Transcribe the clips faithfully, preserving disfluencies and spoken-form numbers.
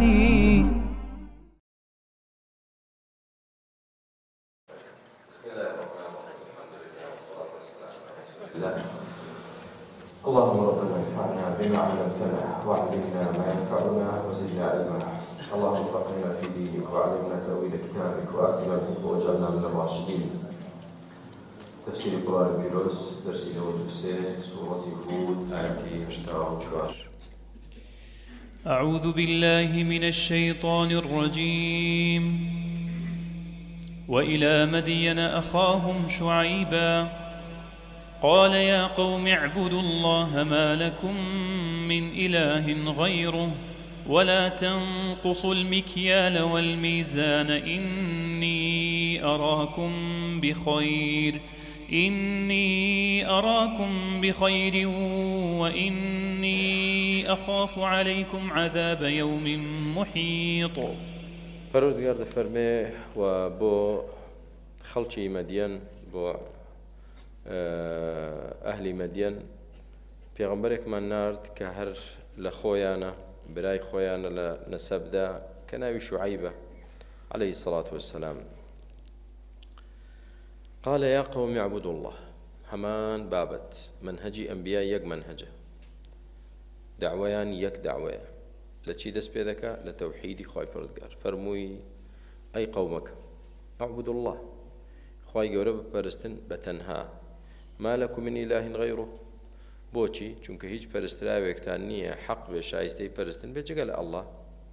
عني. بسم الله الرحمن الرحيم. الحمد لله والصلاة والسلام على رسول الله. اللهم ربنا انفعنا بما علمتنا وعلمنا ما ينفعنا وزدنا علما. اللهم فقهنا في دينك وعلمنا تأويل كتابك وآتنا الحكم واجعلنا من الراشدين. تفسير القرآن الكريم درس نوت سورة هود آية اشتراك شوار. أعوذ بالله من الشيطان الرجيم. وإلى مدين أخاهم شعيبا قال يا قوم اعبدوا الله ما لكم من إله غيره ولا تنقصوا المكيال والميزان إني أراكم بخير إني أراكم بخير وإني أخاف عليكم عذاب يوم محيط. پەروەردگار دەفەرمێ و بۆ خەڵکی مەدیەن بۆ ئەهلی مەدیەن پێغەمبەرێکمان نارد کە هەر لە خۆیانە برای خۆیانە لە نەسەبدا کە ناوی شوعیبە عليه الصلاة والسلام. قال يا قوم اعبدوا الله. هەمان بابەت منهجی ئەنبیا یەک منهجە، دعوەیان یەک دعوەیە. لە چی دەست پێ دەکات؟ لە تەوحیدی خۆی پەروەردگار. فەرمووی ئەی قەومەکەم اعبدوا الله، خۆی گەورە بپەرستن بە تەنها. ما لەکم من ئیلاهین غەیڕه. بۆچی؟ چونکە هیچ پەرستراوێکتان نییە حەق بێ شایستەی پەرستن بێ جگە لە ئەڵڵا.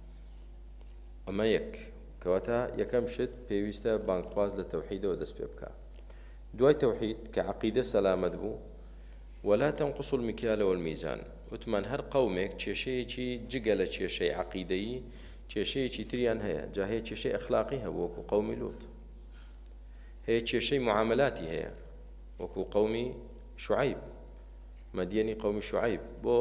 ئەمە یەک کەواتە یەکەم شت پێویستە بانگخواز لە تەوحیدەوە دەست پێ بکات. دوای تەوحید کە عەقیدە سەلامەت بوو، ولا تنقصوا المكيال والميزان. وتمان هەر قەومێک کێشەیەکی جگە لە کێشەی عەقیدەیی کێشەیەکی تریان هەیە، جا هەیە کێشەی ئەخلاقی هەبوو وەکو قەومی لوط، هەیە کێشەی معاملاتی هەیە وەکو قەومی شوعیب، مەدیەنی قەومی شوعیب. بۆ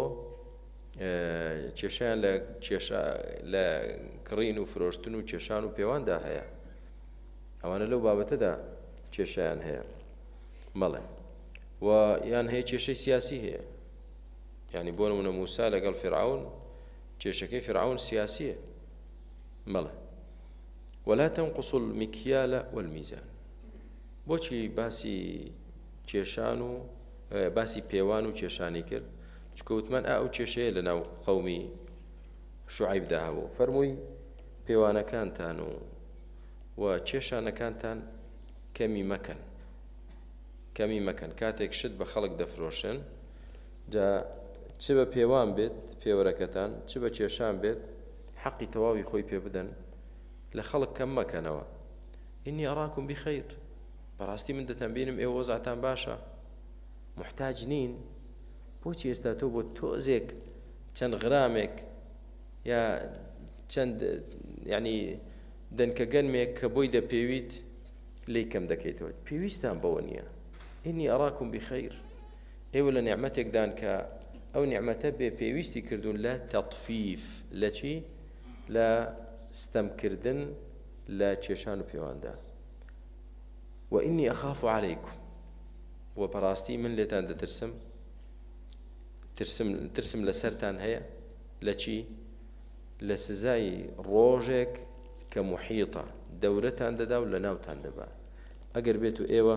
کێشەیان لە کێشە لە کڕین و فرۆشتن و کێشان و پێواندا هەیە، ئەوانە لەو بابەتەدا کێشەیان هەیە. مەڵێ و یان هەیە کێشەی سیاسی هەیە، یعنی بۆ نمونە موسا لەگەڵ فیرعون کێشەکەی فیرعون سیاسیە. مەڵێ ولا تنقصوا المكيال والميزان. بۆچی باسی کێشان و باسی پێوان و کێشانی کرد؟ چونکە وتمان ئەو کێشەیە لە ناو قەومی شوعیبدا هەبوو. فەرمووی پێوانەکانتان و و کێشانەکانتان کەمی مەکەن، کەمی مەکەن. کاتێک شت بە خەڵک دەفرۆشن، جا چ بە پێوان بێت پێوەرەکەتان، چ بە کێشان بێت، حەقی تەواوی خۆی پێ بدەن، لە خەڵک کەم مەکەنەوە. ئینی ئەراکم بخەیر، بەڕاستی من دەتەنبینم ئێوە وەزعتان باشە، محتاج نین. بۆچی ئێستا تۆ بۆ تۆزێک چەند غرامێک یا چەند یعنی دەنکە گەنمێک کە بۆی دەپێویت لی کەم دەکەیتەوە؟ پێویستان بەوە نییە. ئینی ئەراکم بخەیر. ئێوە لە نیعمەتێکدان کە ئەو نیعمەتە بێ پێویستی کردوون لە تەطفیف، لە چی؟ لە ستەمکردن لە کێشان و پێواندا. وئینی ئەخاف عەلەیکم، و بەڕاستی من لێتان دەترسم، ترسم ترسم لەسەرتان هەیە لە چی؟ لە سزای ڕۆژێک کە موحیطە دەورەتان دەدا و لە ناوتان دەبا. ئەگەر بێت و ئێوە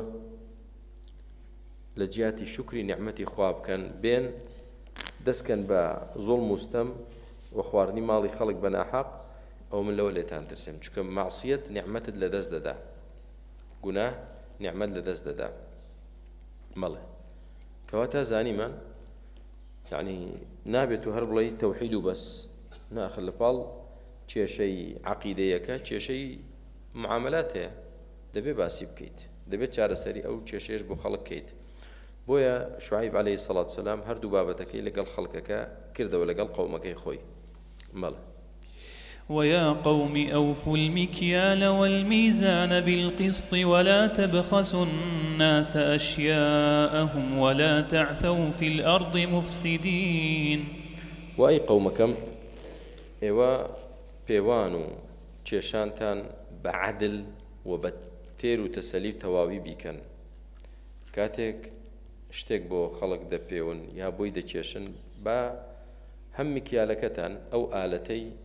لە جیاتی شکری نیعمەتی خوا بکەن، بێن دەستکەن بە زوڵم و ستەم و خواردنی ماڵی خەڵک بە ناحەق، ئەو من لەوە لێتان ترسم. چونکە مەعسیەت نیعمەتت لەدەست دەدا، گوناه نیعمەت لەدەست دەدا. مەڵێ کەواتە زانیمان یعنی نابێت و هەر بڵێی تەوحید و بەس، ناخر لە پاڵ کێشەی عەقیدەیەکە کێشەی معاملات هەیە، دەبێت باسی بکەیت، دەبێت چارەسەری ئەو کێشەیەش بۆ خەڵک بکەیت. بۆیە شوعیب عەلەیهی سەڵات وسەلام هەردوو بابەتەکەی لەگەڵ خەڵکەکە کردەوە، لەگەڵ قەومەکەی خۆی. مەڵێ ويا قوم أوفوا المكيال والميزان بالقسط ولا تبخسوا الناس أشياءهم ولا تعثوا في الأرض مفسدين. وأي قومكم إيوا بيوانو كيشانتان بعدل وبتير وتسليب تواوي بيكن. كاتك شتێک بۆ خەڵک دەپێون یا بۆی دەکێشن، با هەم مکیالەکەتان ئەو ئالەتەی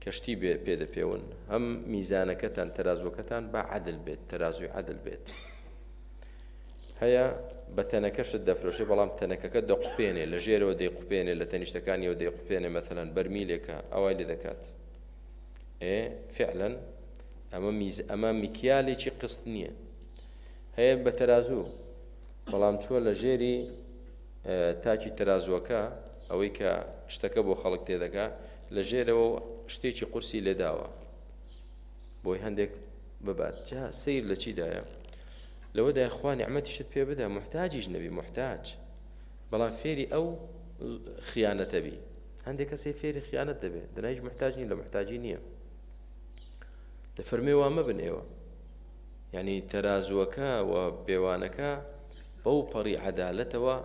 کەشتی بێ پێدەپێون هەم میزانەکەتان تەرازوەکەتان با عەدل بێت تەرازوی عەدل بێت هەیە بە تەنەکەشت دەفرۆشێ بەڵام تەنەکەکە دەقوپێنێ لە ژێرەوە دەیقوپێنێ لە تەنیشتەکانیەوە دەیقوپێنێ مەثەلەن بەرمیلێکە ئەوای لێ دەکات ئێ فعلا ئەمە میز ئەمە میکیالێکی قست نییە هەیە بە تەرازوو بەڵام چووە لە ژێری تاچی تەرازوەکە ئەوەی کە شتەکە بۆ خەڵک تێدەکا لە ژێرەوە شتێکی قورسی لێداوە بۆی هەندێک ببات جا سیر لە چیدایە لەوەدا خوا نیعمەتیشت پێ بدە محتاجیش نەبی محتاج بەڵام فێری ئەو خیانەتە بی هەندێک کەسێ فێری خیانەت دەبێت دەنایش محتاج نین لە محتاجی نییە دەفەرمێ وا مەبن ئێوە یعنی تەرازوەکە و بێوانەکە بەو پەڕی عەدالەتەوە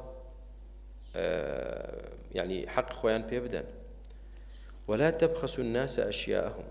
یعنی حەق خۆیان پێ بدەن ولا تبخسوا الناس أشياءهم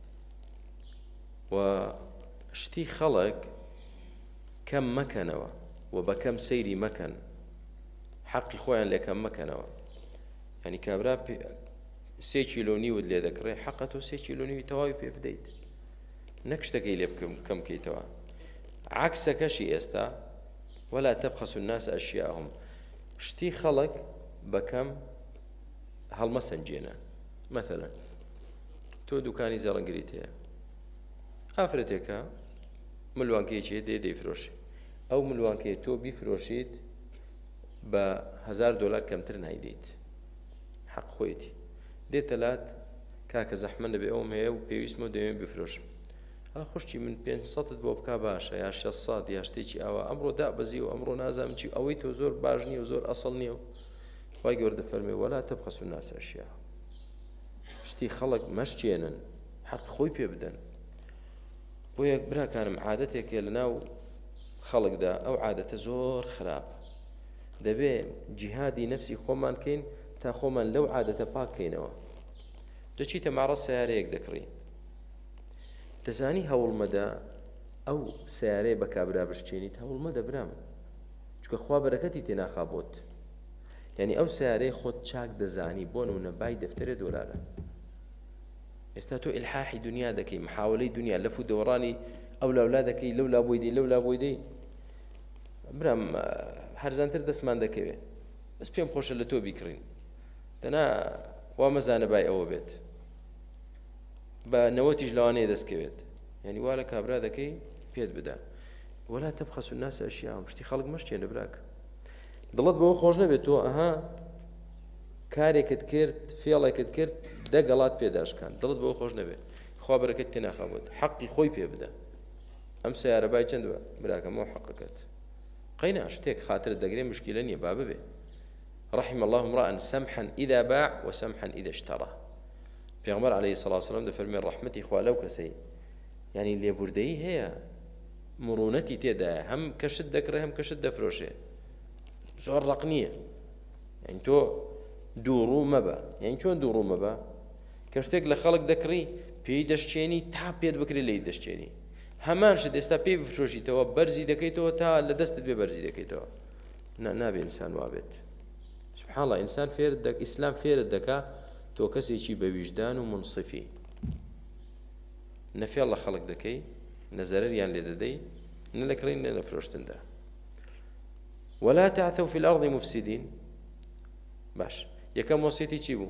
وشتي خلق كم مكنوا وبكم سيري مكن حقي خويا لكم مكنوا يعني كابرا سي كيلوني ودلي ذكري حقته سي كيلوني تواوي بي بديت نكشتكي لي بكم كم كي توا عكسك شي استا ولا تبخسوا الناس أشياءهم شتي خلق بكم هالمسنجينا مثلا تۆ دوکانی زەڕەنگریت هەیە ئافرەتێکە ملوانکەیەکی دێ دەیفرۆشی ئەو ملوانکەیە تۆ بیفرۆشیت بە هەزار دۆلار کەمتر نایدەیت حەق خۆیەتی دێتە لات کاکە زەحمەت دەبێ ئەوم هەیە و پێویستمە دەوێن بفرۆشم هەڵا خوشتی من پێنج سەدت بۆ بکا باشە یا شەش سەد یا شتێکی ئاوا ئەمڕۆ دابەزی و ئەمڕۆ نازانم چی ئەوەی تۆ زۆر باش نییە و زۆر ئەسڵ نییە و خوای گەورە دەفەرمێ وەلا تەبخەسوا الناس ئەشیاءهم شتی خەڵک مەشتێنن حەق خۆی پێ بدەن بۆ یەک براکانم عادەتێکە لە ناو خەڵکدا ئەو عادەتە زۆر خراپ دەبێ جیهادی نەفسی خۆمان کەین تا خۆمان لەو عادەتە پاکەینەوە دەچیتە ماڕە سیارەیەک دەکڕی دەزانی هەوڵمەدا ئەو سیارەیە بە کابرا بشتێنیت هەوڵمەدە برام چونکە خوا بەرەکەتی تێناخابۆت یعنی ئەو سیارەی خۆت چاک دەزانی بۆ نمونە بای دەفتەرێ دۆلارە ئێستا تۆ ئیلحاحی دنیا دەکەی محاولەی دنیا لەف و دەوەڕانی ئەو لاولا دەکەی لەو لا بۆی دەی لەو لا بۆی دەی برام هەرزانتر دەستمان دەکەوێت بەس پێم خۆشە لە تۆ بیکڕین دەنا وا مەزانە بای ئەوە بێت بە نەوەتیش لەوانەیە دەستکەوێت یعنی وا لە کابرا دەکەی پێت بدە ولا تبخسوا الناس أشياءهم شتی خەڵک مەشتێنە براکە دڵت بەوە خۆش نەبێت تۆ ئەها کارێکت کرد فێڵێکت کرد دەگەڵات پێداشکان دڵت بەوە خۆش نەبێت خوا بەرەکەت تێناخابوت حەقی خۆی پێ بدە ئەم سیارە بای چەندوە براکەمەوە حەقەکەت قەینا شتێک خاترت دەگرێ مشکلە نییە با ببێ رحم الله امرأ سمحا إذا باع وسمحا إذا اشترى پێغەمبەر عەلەیهی سەڵات وسەلام دەفەرمێ ڕەحمەتی خوا لەو کەسەی یعنی لێبوردەیی هەیە مرونەتی تێدایە هەم کەشت دەکڕێ هەم کەشت دەفرۆشێ زۆر ڕق نییە یعنی تۆ دووڕوو مەبە یعنی چۆن دووڕوو مەبە کە شتێک لە خەڵک دەکڕی پێی دەشتێنی تا پێت بکرێ لێی دەشتێنی هەمان شت ئێستا پێی بفرۆشیتەوە بەرزی دەکەیتەوە تا لە دەستت بێ بەرزی دەکەیتەوە نابێ ئینسان وابێت سبحان الله ئینسان فێرت دەک ئیسلام فێرت دەکا تۆ کەسێکی بە ویژدان و منصفی نەفێڵ لە خەڵک دەکەی نەزەرەریان لێ دەدەی نە لە کڕین نە لە فرۆشتندا ولا تعثوا في الأرض مفسدين باش يكم وصيتي تجيبوا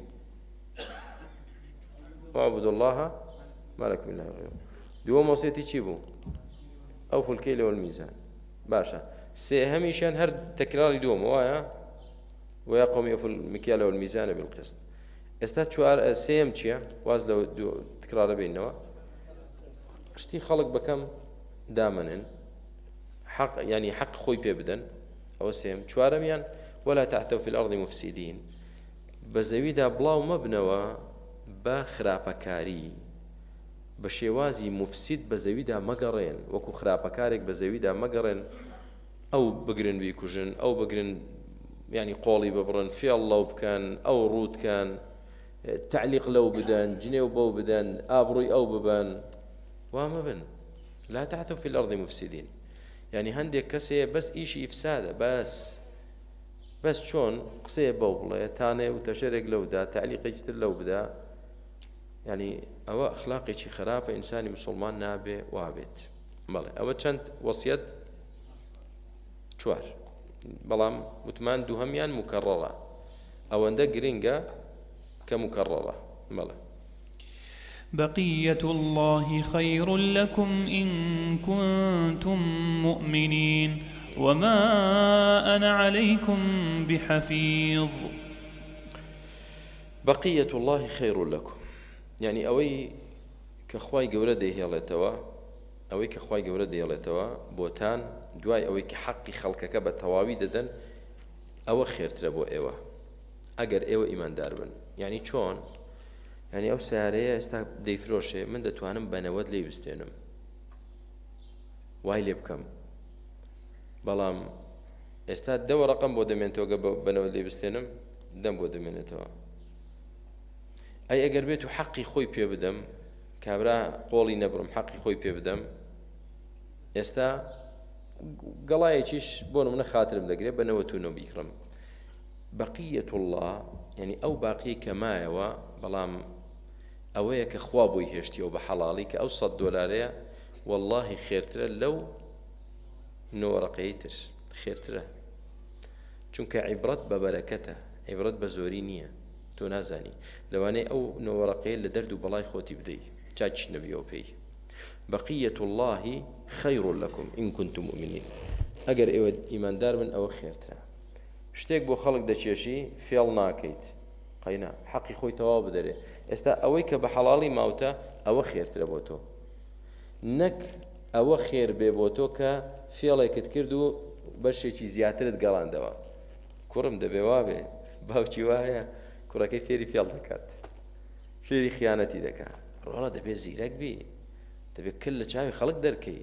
واعبدوا الله ما لكم من إله غيره دوم وصيتي تجيبوا أوفوا الكيل والميزان باشا سيهميشان هر تكرار دوم وايا ويا قوم يوفوا المكيال والميزان بالقسط استات شوار سيم تشيا واز لو تكرار بيننا اشتي خلق بكم دامن حق يعني حق خوي بيبدن أو سيم چوارەمیان ولا تعثوا في الأرض مفسدين بزەویدا بڵاو مەبنەوە بە خراپەکاری بە شێوازی مفسید بە زەویدا مەگەڕێن وەکو خراپەکارێک بە زەویدا مەگەڕێن ئەو بگرن بیکوژن ئەو بگرن یعنی قۆڵی ببڕن فێڵ لەو بکەن ئەو ڕوودکەن تعلیق لەو بدەن جنێو بەو بدەن ئابڕووی ئەو ببەن وا مەبن لا تعثوا في الأرض مفسدين يعني هەندێک کەسێ بەس ئیشی ئیفسادە بەس بەس چۆن قسەیە بەو بڵێ تانێ و تەشەرێک لەودا تعلیقێکی تر لەو بدا يعني ئەوە ئەخلاقێکی خراپە ئینسانی مسلمان نابێ وابێت بەڵێ ئەوە چەند وەسیەت چوار بەڵام وتمان دووهەمیان مکەڕەڕە ئەوەندە گرنگە کە مکەڕەڕە بەڵێ بقية الله خير لكم إن كنتم مؤمنين وما أنا عليكم بحفيظ بقية الله خير لكم يعني أوي كخواي قورة ديهيالتوا أوي كخواي قورة ديهيالتوا بوتان دواي أوي كحقي خلقك بتواوي ددن أو خير تربو إيوه أجر إيوه إيمان داربن يعني شون يعني أو سارية استا ديفروشة من دتوانم بنود لي بستينم واي لي بكم بلام استا دو رقم بو دمينتو بنود لي بستينم دم بو دمينتو أي أجر بيتو حقي خوي بيه بدم كابرا قولي نبرم حقي خوي بيه بدم استا قلاي تشيش بونو من خاطرم دقري بنوتو نو بيكرم بقية الله يعني أو باقي كما يوا بلام أويا كخوابو يهشتي وبحلالي كأو صد دولارية والله خيرتره لو نورقيتر خيرتره چونك عبرت ببركته عبرت بزورينية تو نازاني لواني أو نورقي لدردو بلاي خوتي بدي تاج نبيو بي بقية الله خير لكم إن كنتم مؤمنين أجر إيوه إيمان دار من أو خيرتره شتێک بۆ خەڵک دەچێشی فێڵ ناکەیت قەینا حەقی خۆی تەواو بدەرێ ئێستا ئەوەی کە بە حەڵاڵی ماوتە ئەوە خێرترە بۆ تۆ نەک ئەوە خێر بێ بۆ تۆ کە فێڵێکت کرد و بەشێکی زیاترت گەڵاندەوە کوڕم دەبێ وابێ باوکی وایە کوڕەکەی فێری فێڵ دەکات فێری خیانەتی دەکات ڕۆڵە دەبێ زیرەک بی دەبێت کل لە چاوی خەڵک دەرکەی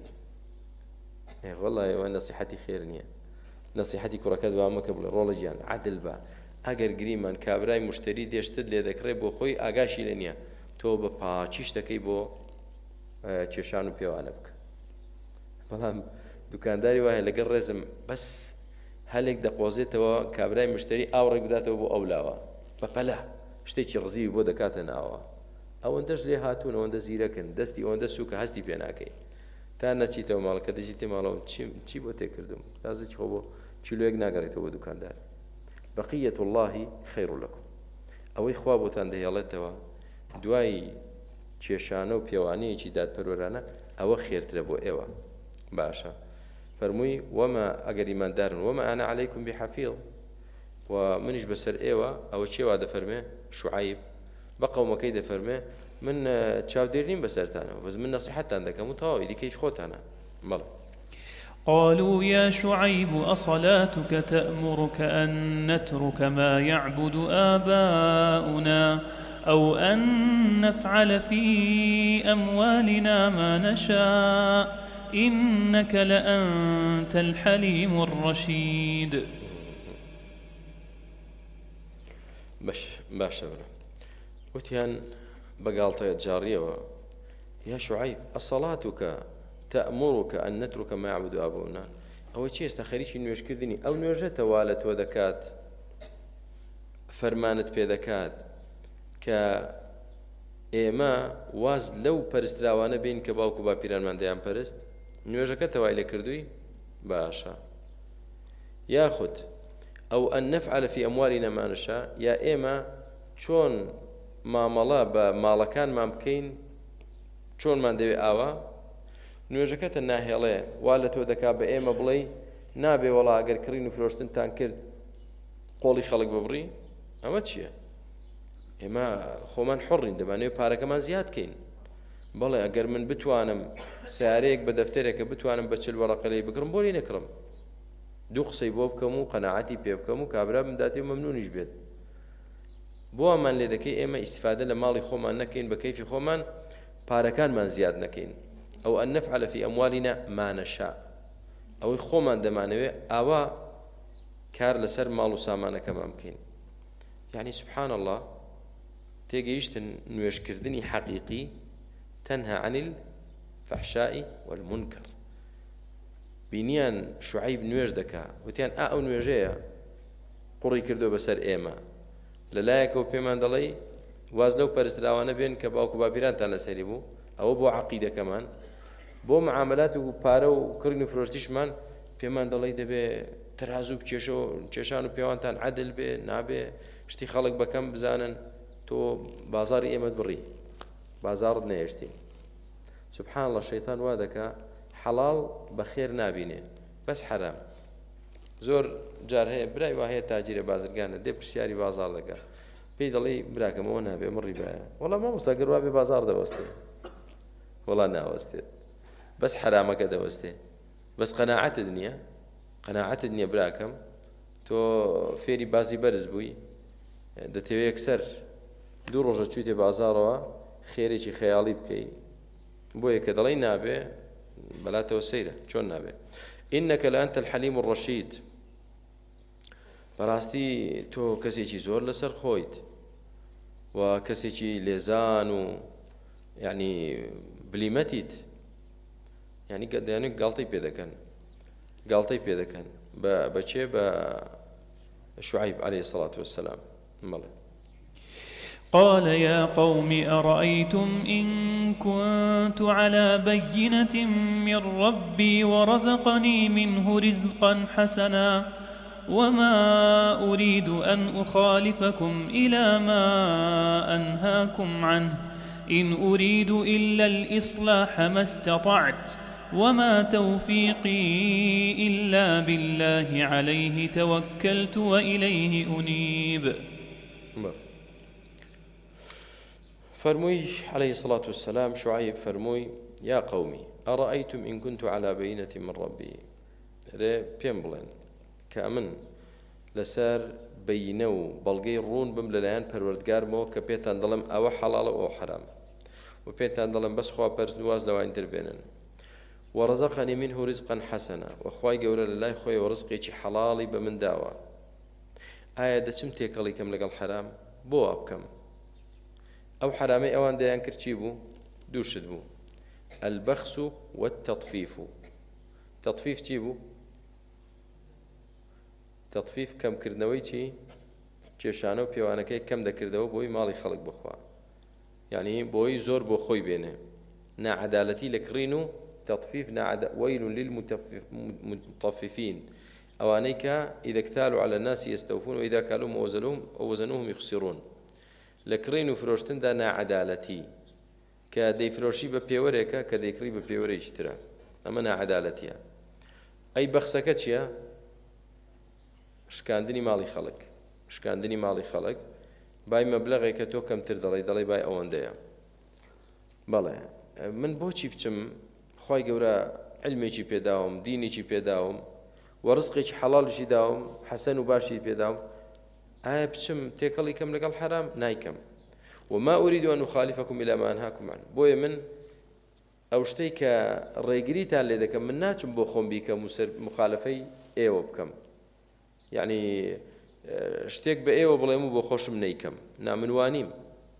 وەڵڵای ئەوە نەسیحەتی خێر نییە نصيحتي كركات وامك بل رولجيان عدل با اگر گریمان کابرای مشتری دشتد لێ دەکڕێ بۆ خۆی ئاگاشی لە نییە تۆ بە پاچیش دەکەی بۆ کێشان و پێوانە بکە بەڵام دوکانداری وایە لەگەڵ ڕێزم بەس هەلێک دەقۆزێتەوە کابرای مشتری ئاوڕێک بداتەوە بۆ ئەولاوە بەپەلا شتێکی ڕزی بۆ دەکاتە ناوە ئەوەندەش لێ هاتوون ئەوەندە زیرەکن دەستی ئەوەندە سووکە هەستی پێ ناکەی تا نەچیتەوە ماڵ کە دەچیتێ ماڵەوە چی بۆ تێکردم لازم خۆ بۆ چیلۆیەک ناگەڕێتەوە بۆ دوکاندار بقية الله خير لكم ئەوەی خوا بۆتان دەهێڵێتەوە دوای کێشانە و پێوانەیەکی دادپەروەرانە ئەوە خێرترە بۆ ئێوە باشە فەرمووی وەما ئەگەر ئیماندارن وەما ئەنا عەلەیکم بحەفیظ و منیش بەسەر ئێوە ئەوە چێوا دەفەرمێ شوعەیب بە قەومەکەی دەفەرمێ من چاودێرنیم بەسەرتانەوە بەس من نەسیحەتتان دەکەم و تەواوی دیکەیش خۆتانە بەڵێ قالوا يا شعيب أصلاتك تأمرك أن نترك ما يعبد آباؤنا أو أن نفعل في أموالنا ما نشاء إنك لأنت الحليم الرشيد باش باش وتيان بقالتي جارية يا شعيب أصلاتك تأمرك أن نترك ما يعبد آباؤنا أو شيء استخريش إنه يشكردني أو نوجت والت ودكات فرمانت بيدكات كإما واز لو برستراوانا بين كباوكو بابيران من ديان برست نوجك توالي كردوي باشا ياخد أو أن نفعل في أموالنا ما نشاء يا إما شون ما ملا بمالكان ما مكين شون ما ندوي آوا نوێژەکەتە ناهێڵێ وا لە تۆ دەکا بە ئێمە بڵێ نابێ وەڵا ئەگەر کڕین و فرۆشتنتان کرد قۆڵی خەڵک ببڕی ئەمە چییە؟ ئێمە خۆمان حڕین دەمانەوێت پارەکەمان زیادکەین بەڵێ ئەگەر من بتوانم سیارەیەک بە دەفتەرێکە بتوانم بە چل وەرەقەلەی بکڕم بۆ لی نەکڕم دوو قسەی بۆ بکەم و قەناعەتی پێ بکەم و کابرا بمداتێ و مەمنونیش بێت بۆ ئەمان لێ دەکەی ئێمە ئیسیفادە لە ماڵی خۆمان نەکەین بە کەیفی خۆمان پارەکانمان زیاد نەکەین أو أن نفعل في أموالنا ما نشاء أو خومان دمانوي أو كار لسر مالو سامانا كما ممكن يعني سبحان الله تيجيش نويش كردني حقيقي تنهى عن الفحشاء والمنكر بينيان شعيب نويش دكا وتيان أو نويجيا قري كردو بسر إيما للايك وبيمان دلي واز لەو پەرستراوانە بێن کە باوکو باپیرانتان لەسەری بوو ئەوە بۆ عەقیدەکەمان بۆ معاملات و پارە و کڕین و فرۆشتیشمان پێمان دەڵێ دەبێ تەرازوو کێشە و کێشان و پێوانتان عەدل بێ نابێ شتی خەڵک بەکەم بزانن تۆ بازاری ئێمەت بڕی بازارت نەهێشتی سبحان الله شەیتان وا دەکا حەڵاڵ بەخێر نابینێ بەس حەرام زۆر جار هەیە برای وا هەیە تاجیرە بازرگانە دێ پرسیاری بازار دەکا پێی دەڵێ براکەمەوە نابێ مڕی بایە وەڵام مامۆستا گەر وا بێ بازار دەوەستێ وەڵا ناوەستێت بەس حرامەکە دەوەستێ بەس قەناعەتت نییە قەناعەتت نییە براکەم تۆ فێری بازی بەرز بووی دەتەوێت یەکسەر دوو ڕۆژە چوویتێ بازارەوە خێرێکی خەیاڵی بکەی بۆیە کە دەڵێ نابێ بەلاتەوە سەیرە چۆن نابێ إنك لأنت الحليم الرشيد بەڕاستی تۆ کەسێکی زۆر لەسەر خۆیت و کەسێکی لێزان و یعنی بلیمەتیت یعنی دەیانێت گاڵتەی پێ دەکەن گاڵتەی پێ دەکەن بەچێ بە شعيب عليه الصلاة والسلام مەڵێ قال يا قوم أرأيتم إن كنت على بينة من ربي ورزقني منه رزقا حسنا وما أريد أن أخالفكم إلى ما أنهاكم عنه إن أريد إلا الإصلاح ما استطعت وما توفيقي إلا بالله عليه توكلت وإليه أنيب فرموي عليه الصلاة والسلام شعيب فرموي يا قومي أرأيتم إن كنت على بينة من ربي ري بيمبلن كأمن لسار بينو بلغي رون بمللان پروردگار مو كبيتان دلم أو حلال أو حرام وبيتان دلم بس خوا برزنواز لو انتربينن ورزقني منه رزقا حسنا وخواي قول لله خوي ورزقي حلالي بمن داوا آية دچم تيكالي كم لقى الحرام بو أبكم أو حرامي أوان ديان كرتشيبو دوشد بو البخس والتطفيف تطفيف تيبو تطفيف كم كردنوي تي كيشانو بيوانكي كم دكردو بوي مالي خلق بخوا يعني بوي زور بو خوي بينه نا عدالتي لكرينو تطفيف نا عد... ويل للمطففين أوانيك إذا اكتالوا على الناس يستوفون وإذا كالوهم ووزنوهم ووزنوهم يخسرون لكرين وفروشتن دا ناعدالتي كدي فروشي ببيوريكا كدي كري ببيوري اشترا أما ناعدالتيا أي بخسكتشيا شكاندني مالي خلق شكاندني مالي خلق باي مبلغي كتو كم تردلي دلي باي أوان ديا بله من بوشي بچم خواهي قورا علمي چي بيداهم ديني چي بيداهم ورزقي چي حلال چي داهم حسن وباشي بيداهم آية بشم تيكالي كم لقى الحرام نايكم وما أريد أن أخالفكم إلى ما أنهاكم عنه بويا من أو شتيك الريقريتان اللي ذاك من ناتم بوخم بيك مخالفي إيوه بكم يعني شتيك بإيوه بلا يمو بوخوش منيكم نامن وانيم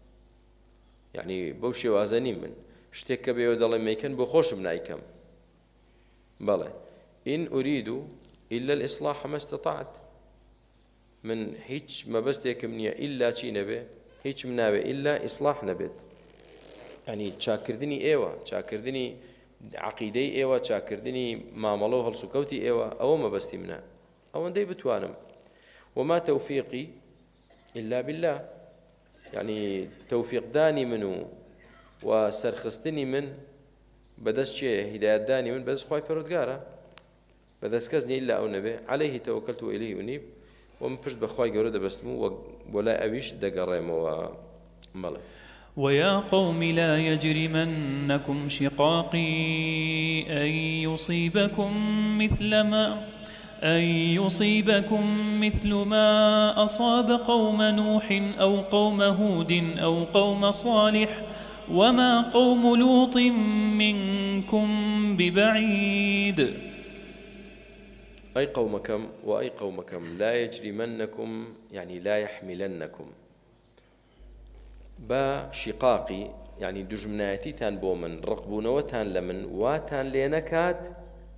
يعني بوشي وازنيم من شتيك بإيوه دالي ميكن بوخوش منايكم بلا إن أريد إلا الإصلاح ما استطعت من هيج ما بس تكمنية إلا شيء نبي هيج من نبي إلا إصلاح نبت يعني تشاكردني إيوة تشاكردني عقيدة إيوة تشاكردني معاملة هالسكوتي إيوة أو ما بس تمنا أو عندي بتوانم وما توفيقي إلا بالله يعني توفيق داني منه وسرخستني من بدس شيء هداية داني من بدس خواي بردقارة بدس كزني إلا أو نبي عليه توكلت وإليه أنيب ومن پشت بخواي قورة دبستمو ولا أويش دقريمو ومالي ويا قوم لا يجرمنكم شقاقي أن يصيبكم مثل ما أن يصيبكم مثل ما أصاب قوم نوح أو قوم هود أو قوم صالح وما قوم لوط منكم ببعيد أي قومكم وأي قومكم لا يجرمنكم يعني لا يحملنكم با شقاقي يعني دجمناتي تان بومن رقبونوتان لمن واتان لينكات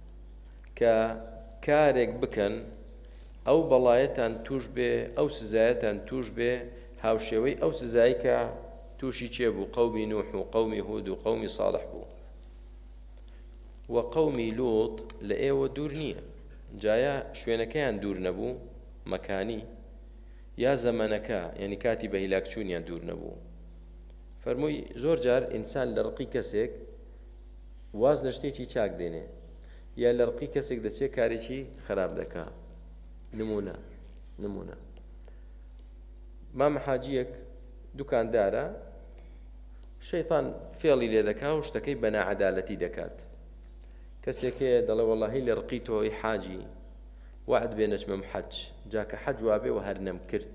ككارك بكن أو بلايتان توجبه أو سزايتان توجبه هاوشيوي أو سزايكا تووشی چێ بوو قەومی نوح و قەومی هود و قەومی ساڵح بوو و قەومی لوط لە ئێوە دوور نییە جایە شوێنەکەیان دوور نەبوو مەکانی یا زەمەنەکە یعنی کاتی بە هیلاکچوونیان دوور نەبوو فەرمووی زۆر جار ئینسان لە ڕقی کەسێک واز لە شتێکی چاک دێنێ یا لە ڕقی کەسێک دەچێت کارێکی خراپ دەکا نمونە نمونە مام حاجیەک دوکاندارە شەیطان فێڵی لێ دەکا و شتەکەی بە ناعەدالەتی دەکات کەسێکەیە دەڵێ وەڵاهی لە ڕقی تۆی حاجی وعد بێ نەچمەم حەج جاکە حەج وابێ و هەر نەم کرد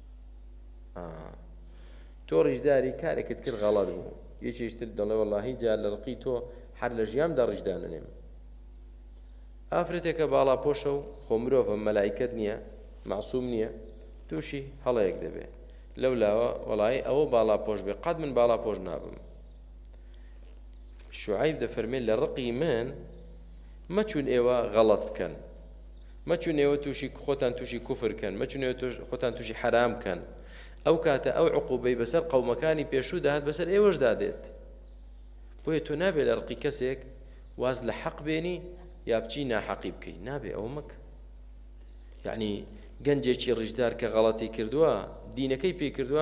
تۆ ڕیژداری کارێکت کرد غەڵەت بوو یەکێشتر دەڵێ وەڵاهی جا لە ڕقی تۆ حەر لە ژیاندا ڕیژدانەنێم ئافرەتێکە باڵا پۆشە و خۆ مرۆڤە مەلایکەت نییە معسووم نییە تووشی هەڵەیەک دەبێ لەولاوە وەڵی ئەوە باڵا پۆش بێ قەت من باڵا پۆش نابم شوعیب دەفەرمێت لە ڕقی من مەچون ئێوە غەڵەت بکەن مەچون ئێوە تووشی خۆتان تووشی کوفر کەن مەچون ئێوە خۆتان تووشی حرام کەن ئەو کاتە ئەو عقوبەی بەسەر قەومەکانی پێشوو داهات بەسەر ئێوەشدا دێت بۆیە تۆ نابێت لە ڕقی کەسێک واز لە حەق بێنی یا بچی ناحەقی بکەی نابێ ئەوە مەکە یعنی گەنجێکی ڕیژدار کە غەڵەتی کردووە دینەکەی پێی کردووە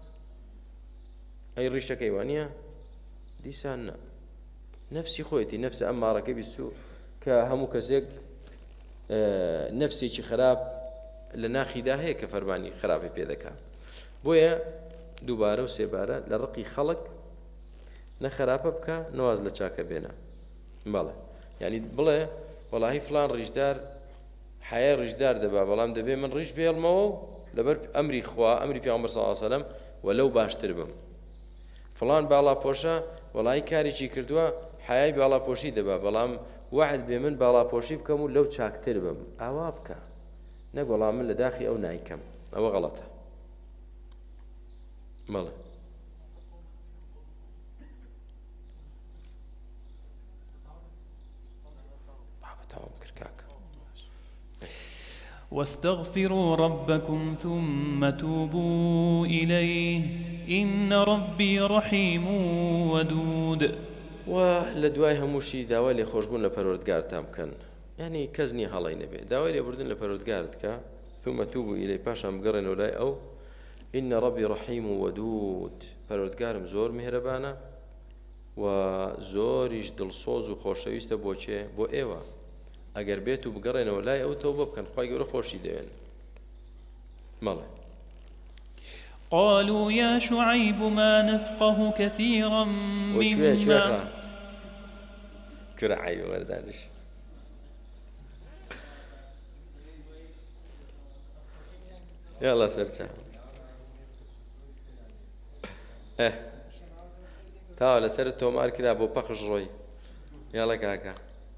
ئەی ڕیشەکەی وانە دیسان نە نەفسی خۆیەتی نەفسە ئەمارەکە بیسوو کە هەموو کەسێک نەفسێکی خراپ لە ناخیدا هەیە کە فەرمانی خراپی پێ دەکات بۆیە دووبارە و سێبارە لە ڕقی خەڵک نە خراپە بکە نەواز لە چاکە بێنە بەڵێ یعنی بڵێ وەڵاهی فلان ڕیژدار حیا ڕیژدار دەبا بەڵام دەبێ من ڕیژ بێڵمەوە لەبەر ئەمری خوا ئەمری پێغەمبەر صلی الله علیه و سلم وەلەو باشتر بم فلان باڵا پۆشە وەڵاهی کارێکی کردووە حیای باڵا پۆشی دەبا بەڵام وعد بێ من باڵا پۆشی بکەم و لەو چاکتر بم ئاوا بکە نەک وەڵام من لە داخی ئەو نایکەم ئەوە غەڵەتە مەڵێ واستغفروا ربكم ثم توبوا إليه إن ربي رحيم ودود ولدواي هموشي داوای لێ خۆشبوون لە پەروەردگارتان بکەن یعنی کەس نییە هەڵی نەبێ داوای لێبوردن لە پەروەردگارت کە ثم توبوا إليه پاشان بگەڕێنەوە لای ئەو إن ربي رحيم ودود پەروەردگارم زۆر میهرەبانە و زۆریش دڵسۆز و خۆشەویستە بۆ چێ بۆ ئێوە ئەگەر بێت و بگەڕێنەوە لای ئەو تەوبە بکەن خوای گەورە خۆشی دەوێن مەڵێ قالوا يا شعيب ما نفقه كثيرا مما كرعي وردانش يلا سرچا اه تاو لسر التومار كرا بو بخش روي يلا كاكا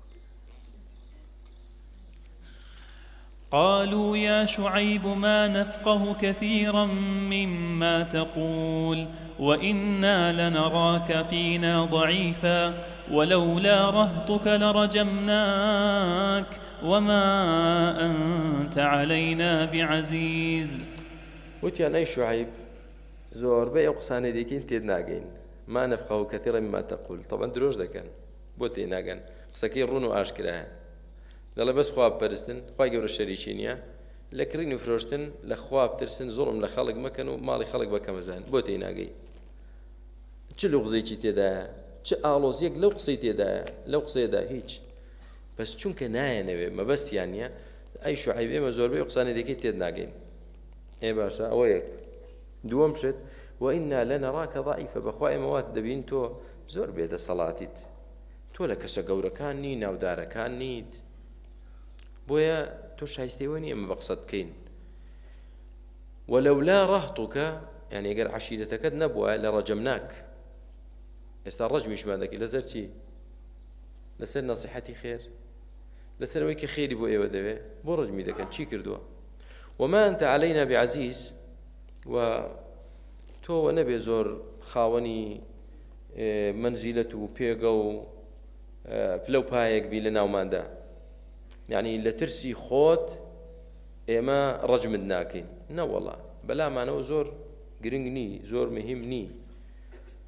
قالوا يا شعيب ما نفقه كثيرا مما تقول وإنا لنراك فينا ضعيفا ولولا رهطك لرجمناك وما أنت علينا بعزيز وتيان أي شعيب زور بأي قصاني ديكين تيد ناقين ما نفقه كثيرا مما تقول طبعا دروش دكان بوتي ناقن قصكي رونو آشكراها دەڵێ بەس خوا بپەرستن خوای گەورە شەریکی نییە لە کڕین و فرۆشتن لە خوا بترسن زوڵم لە خەڵک مەکەن و ماڵی خەڵک بەکەمەزان بۆ تێی ناگەی چ لوغزێکی تێدایە چ ئاڵۆزیەک لەو قسەی تێدایە لەو قسەیەدا هیچ بەس چونکە نایەنەوێ مەبەستیان نییە ئەی شوعیب ئێمە زۆربەی قسانێدەکەی تێت ناگەین ئێ باشە ئەوە یەک دووەم شت وئینا لەنەڕاکە ضعیفە بەخوا ئێمە وات دەبین تۆ زۆر بێدەسەڵاتیت تۆ لە کەسە گەورەکان نی ناودارەکان نیت بۆیە تۆ شایستەوە نیە ئەمە بە قسەت بکەین وەلەولا ڕەهتوکە یعنی ئەگەر عەشیرەتەکەت نەبووە لە ڕەجەمناک ئێستا ڕەجمیشمان دەکەی لەسەر چی لەسەر نەسیحەتی خێر لەسەر ئەوەی کە خێری بۆ ئێوە دەوێ بۆ ڕەجمی دەکەن چی کردووە وما أنت علينا بعزيز و تۆ نەبێ زۆر خاوەنی منزیلەت و پێگە و پلە و پایەک بی لە ناوماندا يعني لە ترسی خۆت ئێمە ڕەجمت ناکەین نەوەڵا بەلامانەوە زۆر گرنگ نی زۆر مهم نی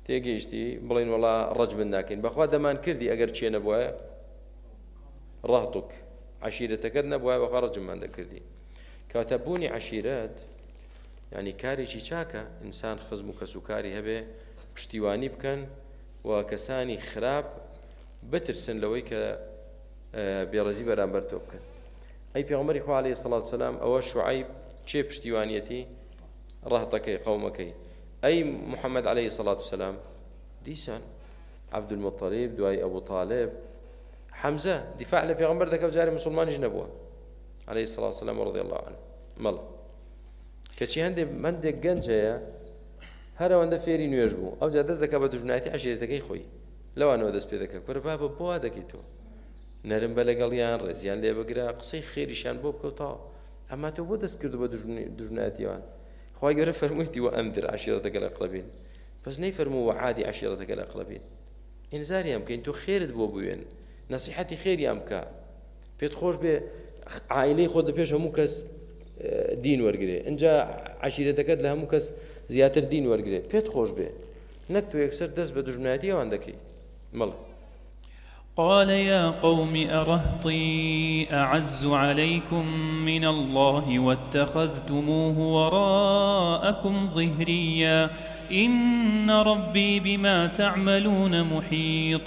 تێگەیشتی بڵێن وەڵا ڕەجمن ناکەین بەخوا دەمان کردی ئەگەر چێ نەبووە ڕاهتوک عشیرەتەکەت نەبووە بەخوا ڕەجممان دەکردی کاتە بوونی عشیرەت یعنی کارێکی چاکە ئینسان خزم و کەسوکاری هەبێ پشتیوانی بکەن و کەسانی خراپ بترسن لەوەی کە بێڕەزی بەرامبەر تۆ بکەن ئەی پێغەمبەری خوا عەلەیهی سەڵات وسەلام ئەوە شوعەیب چێ پشتیوانیەتی ڕاهتەکەی قەومەکەی ئەی محەممەد عەلەیهی سەڵات وسەلام دیسان عەبدولموطەلیب دوای ئەبوو تاالب حەمزە دیفاع لە پێغەمبەر دەکە و جارێ مسلمانیش نەبووە عەلەیهی سەڵات وسەلام ڕەضی الله عنه مەڵە کەچی هەندێک هەندێک گەنج هەیە هەر ئەوەندە فێری نوێژ بوو ئەو جا دەست دەکا بە دوژمنایەتی عەشیرەتەکەی خۆی لەوانەوە دەست پێ دەکە کورە بابە بۆ وا دەکەی تۆ نەرم بە لەگەڵیان ڕێزیان لێ بگرە قسەی خێریشان بۆ بکەوتەوە ئەما تۆ بۆ دەست کردو بە دوژمنایەتیوان خوای گەورە فەرموویەتی وەئەنذر عەشیرەتەکە الأقربین بەس نەیفەرموو وەعادی عەشیرەتەکە الأقربین ئینزاریان بکەین تۆ خێرت بۆ بوێن نەسیحەتی خێریان بکە پێت خۆش بێ عائیلەی خۆت لە پێش هەموو کەس دین وەرگێ اینجا عشیرەتەکەت لە هەموو کەس زیاتر دین وەرگێ پێت خۆش بێ نەک تۆ یەکسەر دەست بە دوژمنایەتی ئەوان دەکەی مەڵە قال يا قوم أرهطي أعز عليكم من الله واتخذتموه وراءكم ظهريا إن ربي بما تعملون محيط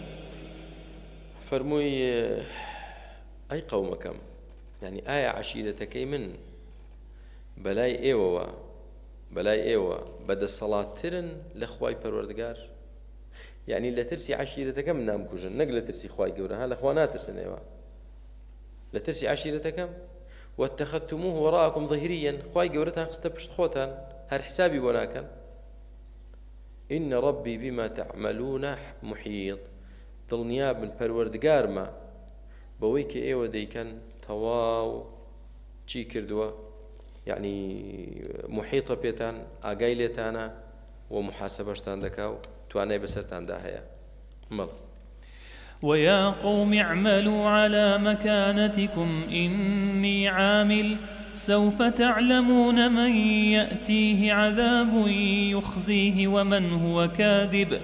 فرموي أي قومكم يعني آية عشيرتكي من بلاي إيوة بلاي إيوة بدا الصلاة ترن لخواي پروردگار يعني لا ترسي عشيرتكم نام كوجن نقل ترسي خواي قورها لخوانات السنة لا ترسي عشيرتكم واتخذتموه وراءكم ظهريا خواي قورتها خستبشت خوتان هر حسابي وناكن إن ربي بما تعملون محيط دڵنیا بن پەروەردگارمە بەوەی کە ئێوە دەیکەن تەواو چی کردووە یعنی محیطە پێتان ئاگای لێتانە و محاسبەشتان دەکا و توانای بەسەرتاندا هەیە مەڵ ويا قوم اعملوا على مكانتكم إني عامل سوف تعلمون من يأتيه عذاب يخزيه ومن هو كاذب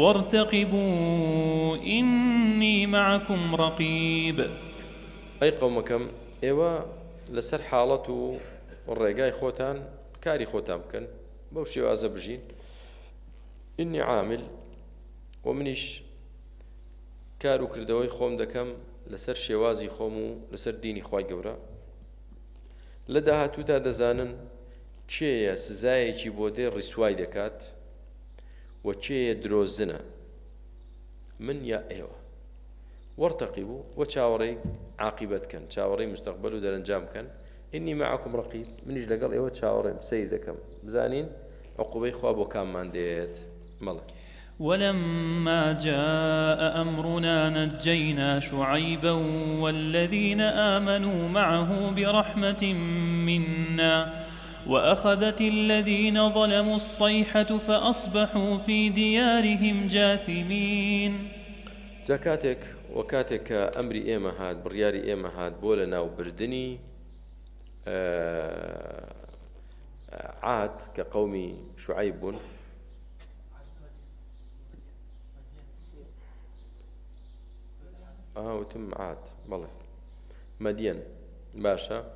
وارتقبوا إني معكم رقيب أي قومكم إيوا لسر حالته والرقاي خوتان كاري خوتان بكن بوشي وازبجين إني عامل ومنيش كارو كردوي خوم دكم لسر شوازي خومو لسر ديني خواي قورا لداهاتو تا دزانن چێیە سزایەکی بۆ دێ ڕیسوای دەکات و چێیە درۆزنە من یا ئێوە وەرتەقیبوو و چاوەڕێی عاقیبەت کەن چاوەڕێی مستەقبەل و دەرەنجام کەن ئینی مەعەکوم ڕەقیب منیش لەگەڵ ئێوە چاوەڕێم سەیر دەکەم بزانین عقوبەی خوا بۆ کاممان دێت مەڵێ ولما جاء أمرنا نجينا شعيبا والذين آمنوا معه برحمة منا وأخذت الذين ظلموا الصيحة فأصبحوا في ديارهم جاثمين جاكاتك وكاتك أمري إيما هاد برياري إيما هاد بولنا وبردني آه عاد كقومي شعيب آه وتم عاد والله مدين باشا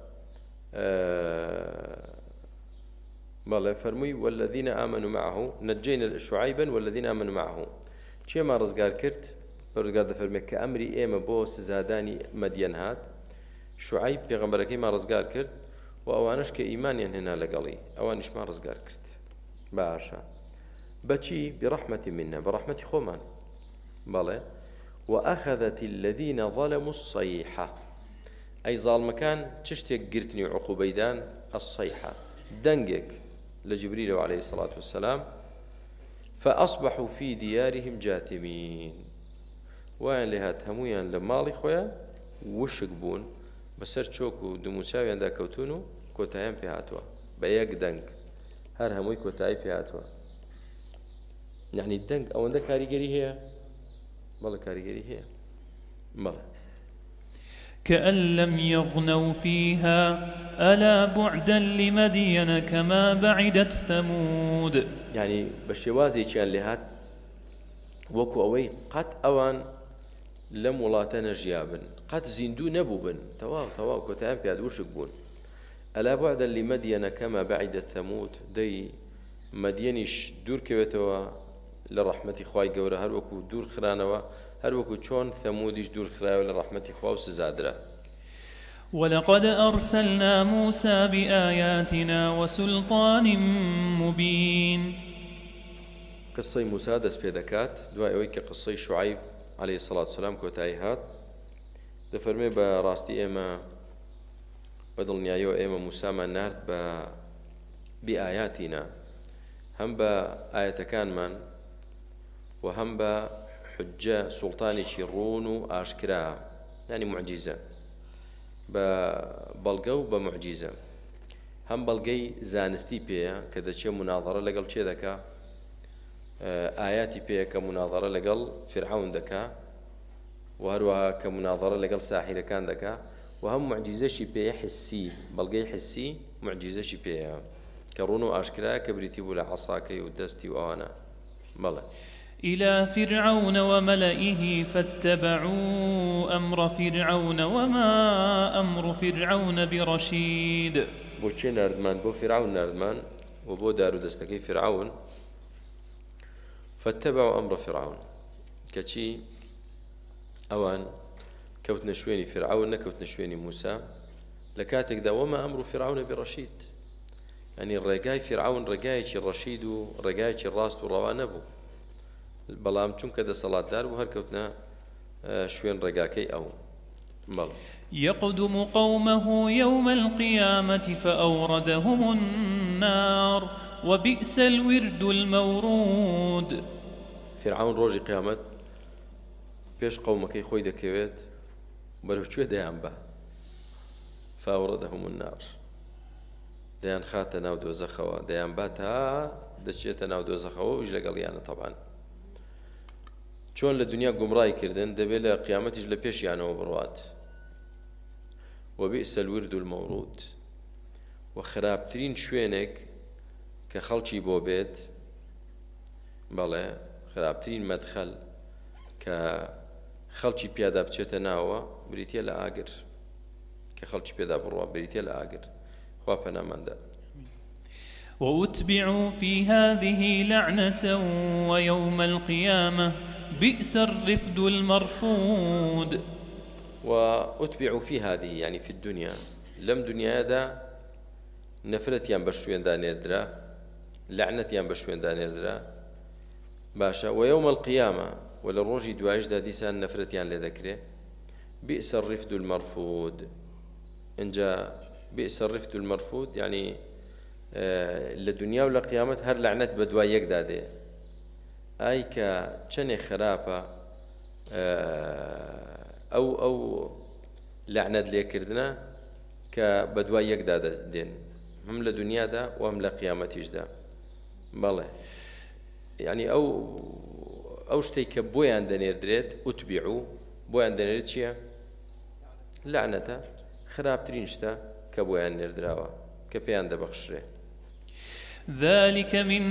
آه والله فرمي والذين آمنوا معه نجينا شعيبا والذين آمنوا معه شيء ما رزقار كرت رزقار دفرمي كأمري إيما بو سزاداني مدين هات شعيب بيغمبركي ما رزقار كرت وأوانش كإيمان هنا لقلي أوانش ما رزقار كرت باشا بچي برحمة منا برحمة خومان والله وأخذت الذين ظلموا الصيحة أي ظالم كان تشتك قرتني عقوبيدان الصيحة دنقك لجبريل عليه الصلاة والسلام فأصبحوا في ديارهم جاثمين وين لهات همويا لمالي خويا وشك بون بسر تشوكو دموساوي عندها كوتونو كوتايم بيهاتوا بياك دنق هر هموي كوتاي بيهاتوا يعني الدنق أو عندها كاريجري هي مالا كاريجري هي مالا كأن لم يغنوا فيها ألا بعدا لمدين كما بعدت ثمود. يعني بشوازي كان لهات وكو أوي قد أوان لم ولاتنا جيابن قد زندو نبوبن تواو تواو كتان بياد وشك بون ألا بعدا لمدين كما بعدت ثمود دي مدينش دور كويتوا لرحمة خواي قورا هر وكو دور خرانوا هر وكو چون ثمودش دور خراوا لرحمة خواو سزادرا. ولقد أرسلنا موسى بآياتنا وسلطان مبين. قصة موسى دس بيدكات دواء ويك قصة شعيب عليه الصلاة والسلام كوتايهات دفرمي براستي إما بدل نيايو إما موسى ما نارد ب بآياتنا هم بآية كان من وهم بحجة سلطاني شيرون وآشكرا يعني معجزة ببلغة وبمعجزة هم بلغي زانستي بيا كذا شيء مناظرة لقل شيء ذكا آياتي بيا كمناظرة لقل فرعون ذكا وهروها كمناظرة لقل ساحر كان ذكا وهم معجزة شي بيا حسي بلغي حسي معجزة شي بيا كرونو أشكرا كبريتي ولا عصاكي ودستي وأنا ملا إلى فرعون وملئه فاتبعوا أمر فرعون وما أمر فرعون برشيد. بوشي نردمان بو فرعون نردمان وبو دارو دستكي فرعون فاتبعوا أمر فرعون كشي أوان كوت نشويني فرعون نكوت نشويني موسى لكاتك دا وما أمر فرعون برشيد يعني الرقاي فرعون رقايش الرشيد ورقايش الراس والروانبو بلام چونکە دەسەڵاتدار و هەرکەوتنە شوێن ڕێگاکەی ئەو مەڵ يقدم قومه يوم القيامة فأوردهم النار وبئس الورد المورود. فرعون ڕۆژی قیامەت پێش قەومەکەی خۆی دەکەوێت بەرەوکوێ دەیان بە فأوردهم النار دەیان خاتە ناو دۆزەخەوە دەیان با تا دەچێتە ناو دۆزەخەوە وش لەگەڵیانە طبعاً چۆن لە دنیا گومڕای کردن دەبێت لە قیامەتیش لە پێشیانەوە بڕوات. وبئس الورد المورود وخراپترین شوێنێک کە خەڵکی بۆ بێت بەڵێ خراپترین مەدخەل کە خەڵکی پێدا بچێتە ناوە بریتە لە ئاگر کە خەڵکی پێدا بڕوا بریتە لە ئاگر خوا پەناماندا. وأتبعوا في هذه لعنة ويوم القيامة بئس الرفد المرفود. وأتبعوا في هذه يعني في الدنيا لم دنيا دا نفرتيان بشوين دا نردرا لعنتيان بشوين دا نردرا باشا ويوم القيامة ولا روجي دواج دا ديسان نفرتيان لذكره بئس الرفد المرفود. إن جاء بئس الرفد المرفود يعني لدنيا ولا قيامت هر لعنت بدوا يقداده أي كشني خرافة أو أو لعنت ليكردنا كبدوا يقداده دين هم لدنيا دا وهم لقيامتيش دا بالله يعني أو أو شتي كبوي عندنا دريت أتبعوا بوي عندنا شيء لعنته خراب ترينشتا كبوي عندنا دراوا كبيان دا بخشره. ذلك من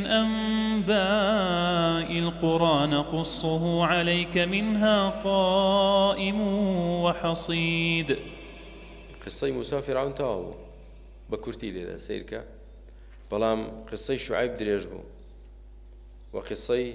أنباء القرى نقصه عليك منها قائم وحصيد. قصة موسى فرعون تاو بكرتي لنا سيركا بلام قصة شعيب دريجبو وقصة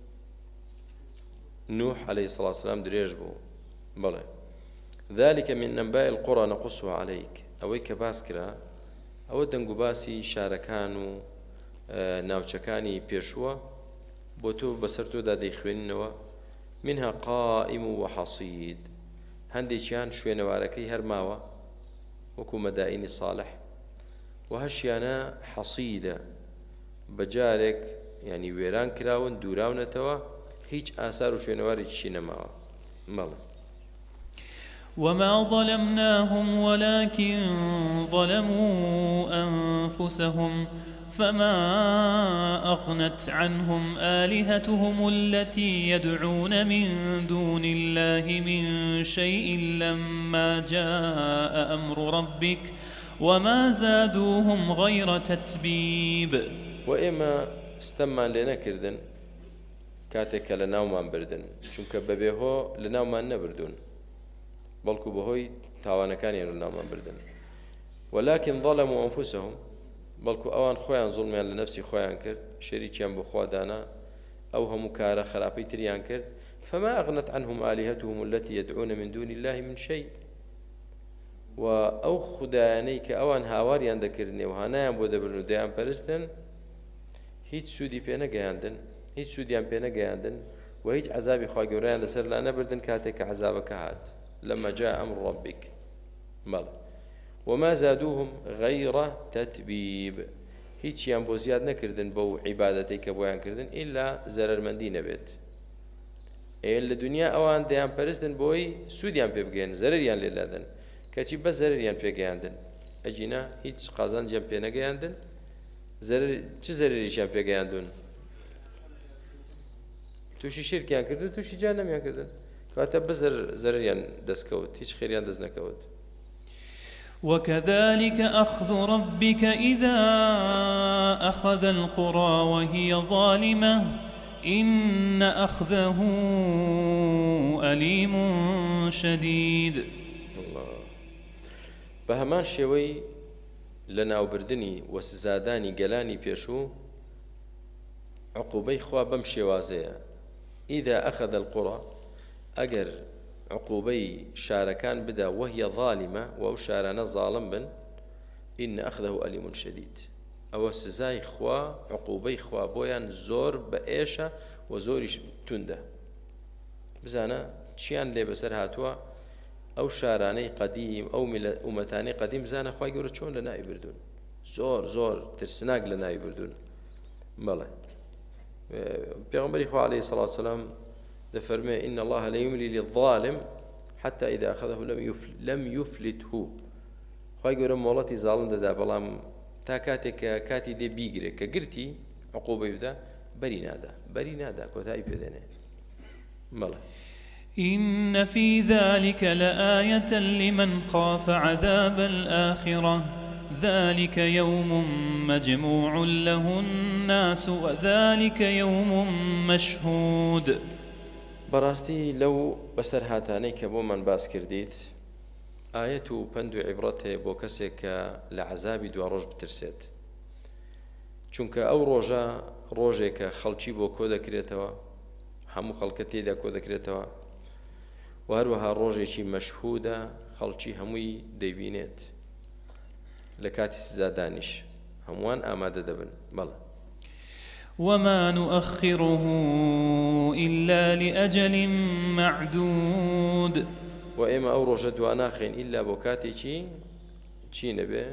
نوح عليه الصلاة والسلام دريجبو بلى ذلك من أنباء القرى نقصه عليك أويك باسكرا أو دنگو باسی شارەکان و ناوچەکانی پێشووە بۆ تۆ بەسەر تۆدا دەیخوێننەوە منها قائم و حەصید هەندێکیان شوێنەوارەکەی هەر ماوە وەکو مەدائینی صالح و هەشیانە حەصیدە بەجارێک ینی وێران کراون دووراونەتەوە هیچ ئاسار و شوێنەوارێکیشی نەماوە مەڵێ. وما ظلمناهم ولكن ظلموا أنفسهم فما أغنت عنهم آلهتهم التي يدعون من دون الله من شيء لما جاء أمر ربك وما زادوهم غير تتبيب. وإما استمان لنا كردن كاتك لناومان بردن چونك ببيهو لناومان نبردون بلكو بهوي تاوانكاني لناومان بردن ولكن ظلموا أنفسهم بلكو أوان خوان ظلميان لنفسي خوان كرد شريكيان بخوا دانا أو هم كارا خرابي تريان كرد فما أغنت عنهم آلهتهم التي يدعون من دون الله من شيء وأو خدانيك أوان هاواريان ذكرني وهنايان بودبرنو ديان برستن هیچ سودی پێ نەگەیاندن هیچ سودیان پێ نەگەیاندن و هیچ عەزابی خوا گەورەیان لەسەر لا نەبردن کاتێک کە عەزابەکە هات لەما جاء أمر ربك بەڵێ وما زادوهم غير تتبيب هیچیان بۆ زیاد نەکردن بەو عیبادەتەی کە بۆیان کردن ئیلا زەرەرمەندی نەبێت ئێ لە دنیا ئەوان دەیان پەرستن بۆی سودیان پێ بگەێن زەرەریان لێ لادەن کەچی بە زەرەریان پێگەیاندن ئەجینا هیچ قازانجیان پێ نەگەیاندن زەرر چ زەرریشیان پێگەیاندون تووشی شیرکیان کردن تووشی جان نەمیان کردن کاتە بە زەرریان دەستکەوت هیچ خێریان دەست نەکەوت. وكذلك أخذ ربك إذا أخذ القرى وهي ظالمة إن أخذه أليم شديد. الله بهمان شوي لناوبردني وسزاداني قلاني بيشو عقوبي خوا بم شوازية إذا أخذ القرى أجر عقوبي شاركان بدا وهي ظالمة وأو شارنا ظالم بن إن أخذه أليم شديد أو سزاي خوا عقوبي خوا بويان زور بأيشة وزورش تنده بزانا چيان لي بسر هاتوا أو شاراني قديم أو أمتاني قديم زانا خواهي قولة چون لناي بردون زور زور ترسناق لناي بردون مالا بيغمبري خواه عليه الصلاة والسلام دفرمي إن الله لا يملي للظالم حتى إذا أخذه لم يفل لم يفلته خواهي قولة مولاتي ظالم دا بلام تا كاتك كاتي دي بيقري كقرتي عقوبة بدا بري نادا بري نادا كوتاي بيديني مالا إن في ذلك لآية لمن خاف عذاب الآخرة ذلك يوم مجموع له الناس وذلك يوم مشهود. براستي لو بسر هاتاني كبو من باس كرديت آية بندو عبرته بو كسك لعذاب دو روج بترسيد چونك أو روجا روجك خلچي بو كودا كريتوا همو خلقتي دا كودا كريتوا وهروها روجي مشهودة خلچي هموي ديبينيت لكاتي سزادانش هموان آمادة دبن بلا وما نؤخره إلا لأجل معدود. وإما أو روجة دواناخين إلا بوكاتي چي چي نبي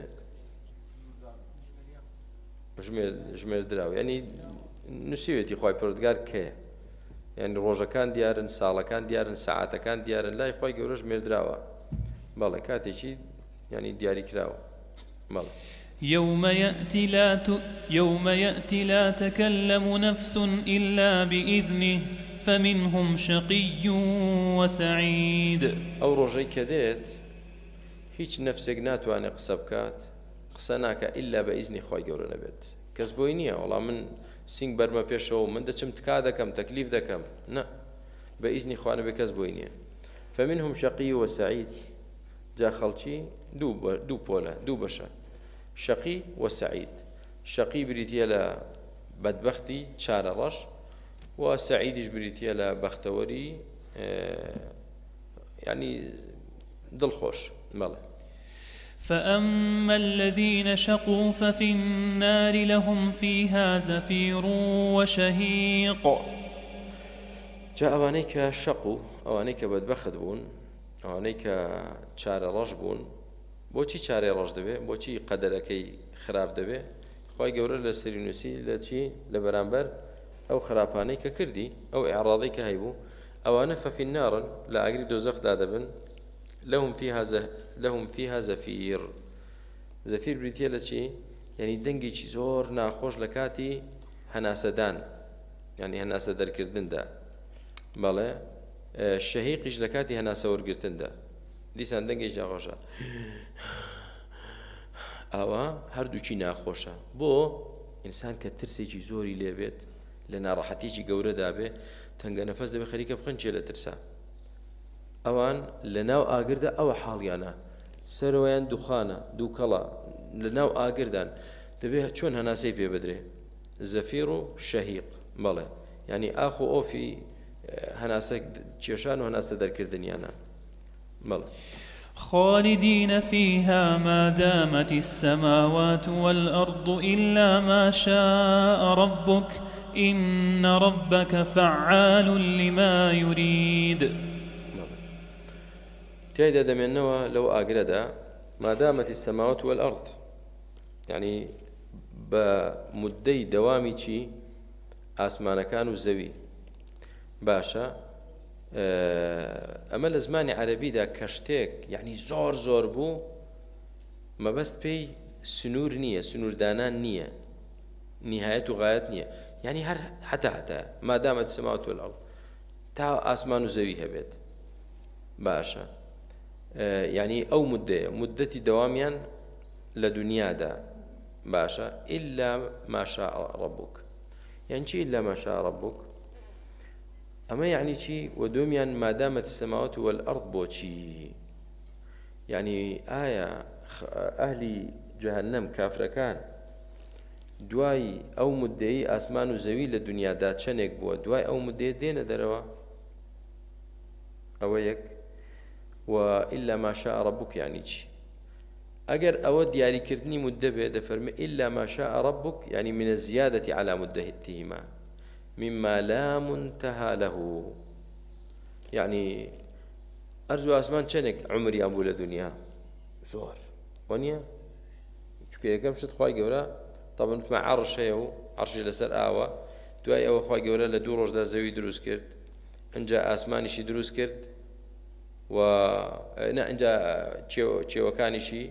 جميل جميل دراو يعني نسيوتي خواهي پردگار كي يعني روجة كان ديارن سالة كان ديارن ساعة كان ديارن لا يخواهي قولوش مردراوة بلا كاتي چي يعني دياري كراوة بلا يوم يأتي لا ت... يوم يأتي لا تكلم نفس إلا بإذنه فمنهم شقي وسعيد. أو روجي كديت هيج نفسك ناتواني قسبكات قسناك إلا بإذن خواهي قولو نبيت كسبوينية والله من سنگ برما بيشو من دچم تكا دكم تكليف دكم نا بإذن خوانا بكسبوينية فمنهم شقي وسعيد جا خلشي دو دو بولا دو بشا شقي وسعيد شقي بريتيا لا بدبختي چار رش وسعيد بريتيا لا بختوري اه يعني دل خوش ماله. فأما الذين شقوا ففي النار لهم فيها زفير وشهيق. جاء أوانيك شقوا أوانيك بدبخت بون أوانيك چار رش بون بۆچی چارێ ڕۆژ دەبێ بۆچی قەدەرەکەی خراپ دەبێ خی گەورە لە سەرینوسی لە چی لە بەرامبەر ئەو خراپانەی کە کردی ئەو ئیعراضی کە هەیبوو ئەوانە فەفی النار لە ئاگری دۆزەخدا دەبن لەهم فیها لەهم فیها زەفیر زەفیر بریتیە لە چی یعنی دەنگێکی زۆر ناخۆش لە کاتی هەناسەدان یعنی هەناسە دەرکردندا بەڵێ شەهیقیش لە کاتی هەناسە وەرگرتندا دیسان دەنگێکی ناخۆشە ئەوە هەردووچی ناخۆشە بۆ ئینسان کە ترسێکی زۆری لێبێت لە ناڕەحەتێکی گەورەدا بێ تەنگە نەفەس دەبێت خەریکە بخەن چێ لە ترسا ئەوان لە ناو ئاگردا ئەوە حاڵیانە سەرەوەیان دووخانە دووکەڵە لە ناو ئاگردان دەبێت چۆن هەناسەی پێ بدرێ زەفیر و شەهیق بەڵێ یعنی ئاخ و ئۆفی هەناسە کێشان و هەناسە دەرکردنیانە بەڵێ خالدين فيها ما دامت السماوات والأرض إلا ما شاء ربك إن ربك فعال لما يريد تيدا دمنوا لو أقردا ما دامت السماوات والأرض يعني بمدي دوامي شي آسمان كانوا زوي باشا ئەمە لە زمانی عەرەبیدا کە شتێک یعنی زۆر زۆر بوو مەبەست پێی سنوور نییە سنووردانان نییە نهایەت و غایەت نییە یعنی هەر حتا حتا مادامەت السەماوات والأرض تا ئاسمان و زەوی هەبێت باشە یعنی ئەو مدەیە مدەتی دەوامیان لە دنیادا باشە ئیلا ما شاء ربک یعنی چی ئیلا ما شاء ربک أما يعني شيء ودوميا ما دامت السماوات والأرض بوشي يعني آية أهلي جهنم كافر كان دواي أو مدعي أسمان وزوي للدنيا دات شنك بوا دواي أو مدعي دين دروا أويك وإلا ما شاء ربك يعني شيء أجر أود يعني كرتني مدبه دفرم إلا ما شاء ربك يعني من الزيادة على مدتهما مما لا منتهى له يعني أرجو أسمان شنك عمري أبو لدنيا زور ونيا شو كم شد خواي جورا طبعا مع عرش هيو عرش لسر آوا دواي أو خواي جورا لدور رجل زوي دروس كرت إنجا أسماني شي دروس كرت و نا إنجا تشيو تشيو كاني شي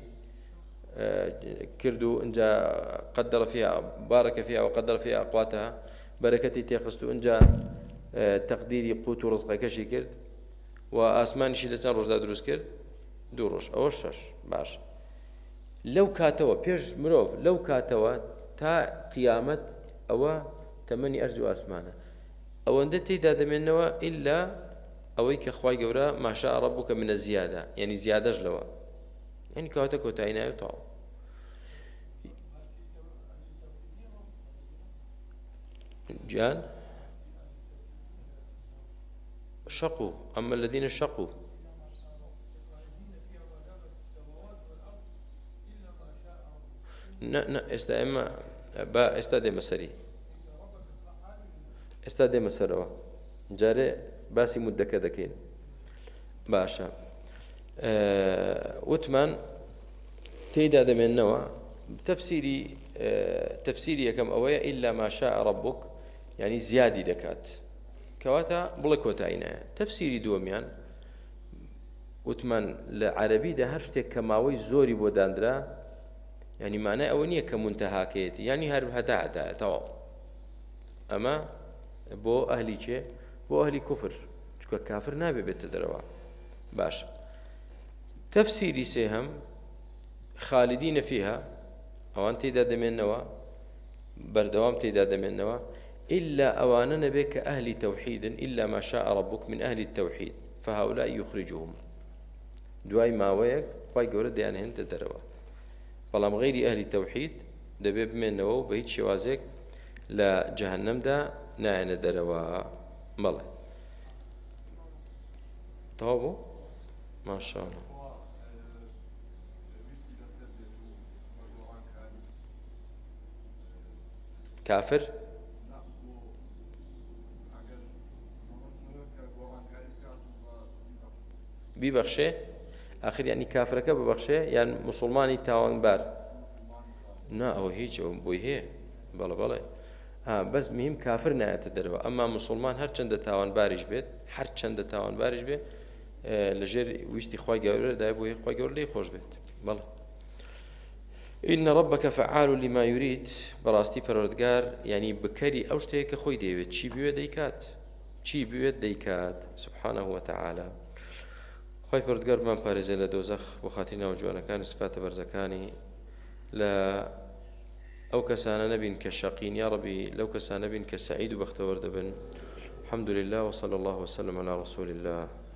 كردو إنجا قدر فيها بارك فيها وقدر فيها أقواتها بركتي تيخستو إنجا تقديري قوت ورزقك كشي كرد وآسمان شي لسان رجل دروس كرد دوروش أوش شش باش لو كاتوا بيش مروف لو كاتوا تا قيامة أو تمني أرجو أسمانه أو أندتي دادا منوا إلا أويك أخواي جورا ما شاء ربك من الزيادة يعني زيادة جلوا يعني كاتك وتعينا يطاو جان شقوا أما الذين شقوا نا نا استأما با استادي مسري استادي مسروا جاري باسي مدة دكين باشا أه وثمان تيدا من النوع تفسيري أه تفسيري كم أويا إلا ما شاء ربك يعني زيادة دكات كواتا بلكوتا عينها تفسيري دوميان وثمان العربي ده هرشتك كماوي زوري بوداندرا يعني معناه أولية كمنتهاكيت يعني هرب هدا هدا توا أما بو أهلي شيء بو أهلي كفر شو كافر نابي بتدروا باش تفسيري سهم خالدين فيها أو أنت إذا من نوا بردوام تيدا من نوا إلا أواننا بك أهل توحيد إلا ما شاء ربك من أهل التوحيد فهؤلاء يخرجهم دواي ما ويك خواي قورد يعني هنت دروا بەڵام غيري أهل التوحيد دەبێ بمێنەوە بە هیچ شێوازێک لە جەهەنەمدا نایەنە دەرەوە بەڵێ تەواو بوو ماشاءالله كافر ببخشێ آخر يعني كافرك ببخشة يعني مسلماني تاوان بار نا أو هيج أو بويه بلا بلا آه بس مهم كافر نهاية الدروا أما مسلمان هر چند تاوان بارش بيت هر چند تاوان بارش بيت آه لجر ويشتي خواي جور ده بويه خواي جور لي خوش بيت بلا إن ربك فعال لما يريد براستي پروردگار يعني بكري أو شتيك خوي ديوت چي بيوت ديكات چي بيوت ديكات سبحانه وتعالى خوي پروردگار من پارێزێ لە دۆزەخ بۆ خاتری ناوجوانەکانی سفاتە بەرزەکانی لە ئەو کەسانە نەبین کە شەقین یا ربی لەو کەسانە بین کە سەعید و بەختەوەرد دەبن الحمد لله وصلى الله وسلم على رسول الله